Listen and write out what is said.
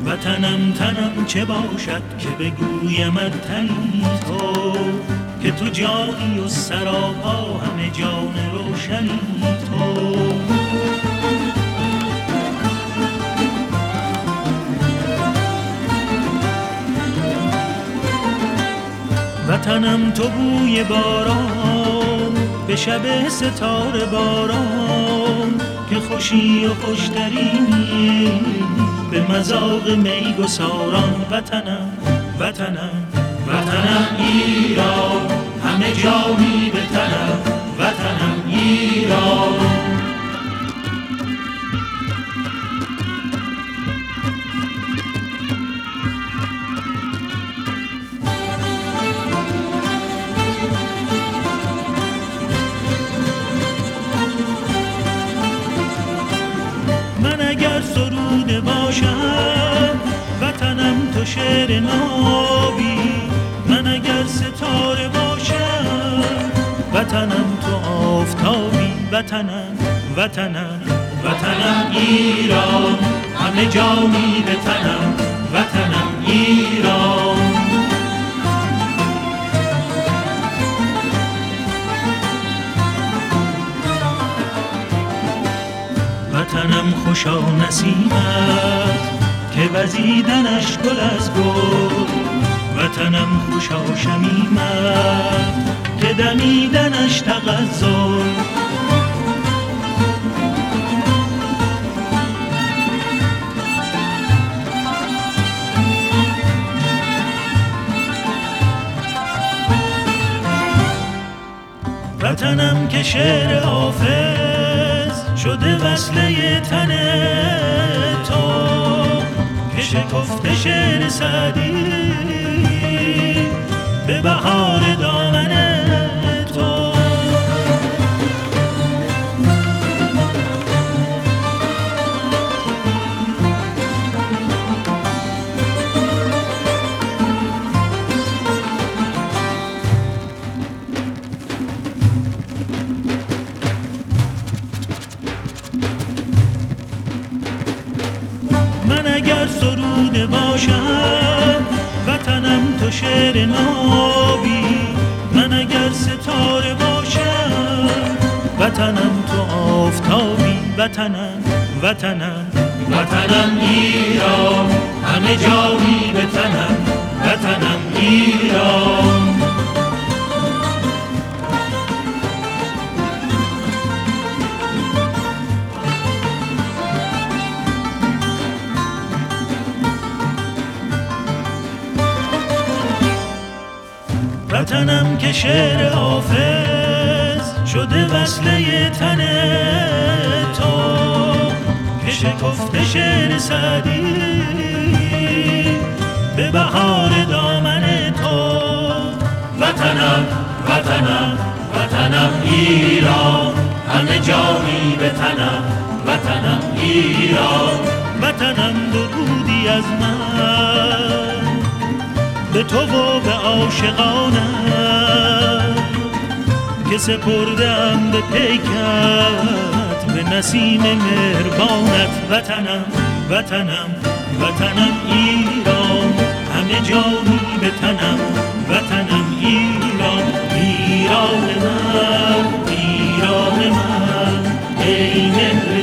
وطنم تنم چه باشد که بگویمت تنی تو، که تو جانی و سراپا همه جان روشنی تو. وطنم تو بوی باران به شب ستاره باران، که خوشی و خوشترینی به مذاق میگساران. وطنم وطنم وطنم ایران، همه جانی به تنم. وطنم ایران. من اگر سروده باشم وطنم تو شعر نابی، من اگر ستاره باشم وطنم تو آفتابی. وطنم وطنم وطنم ایران، همه جانی به تنم. وطنم ایران. وطنم خوشا نسیمت که وزیدنش گل از گل، وطنم خوشا شمیمت که دمیدنش تغزل. وطنم که شعر حافظ شده وصله تن تو، که شکفته شعر سعدی به بهار دامن تو. من اگر سروده باشم وطنم تو شعر نابی، من اگر ستاره باشم وطنم تو آفتابی. وطنم وطنم وطنم ایران، همه جانی به تنم. وطنم ایران. وطنم که شعر حافظ شده وصله تن تو، که شکفته شعر سعدی به بهار دامن تو. وطنم وطنم وطنم ایران، همه جانی به تنم. وطنم ایران. وطنم درودی از من به تو و به عاشقانم، که سپردم به پیکت به نسیم مهربانت. وطنم وطنم وطنم ایران، همه جانی به تنم. وطنم ایران. ایران من ایران من ای مهر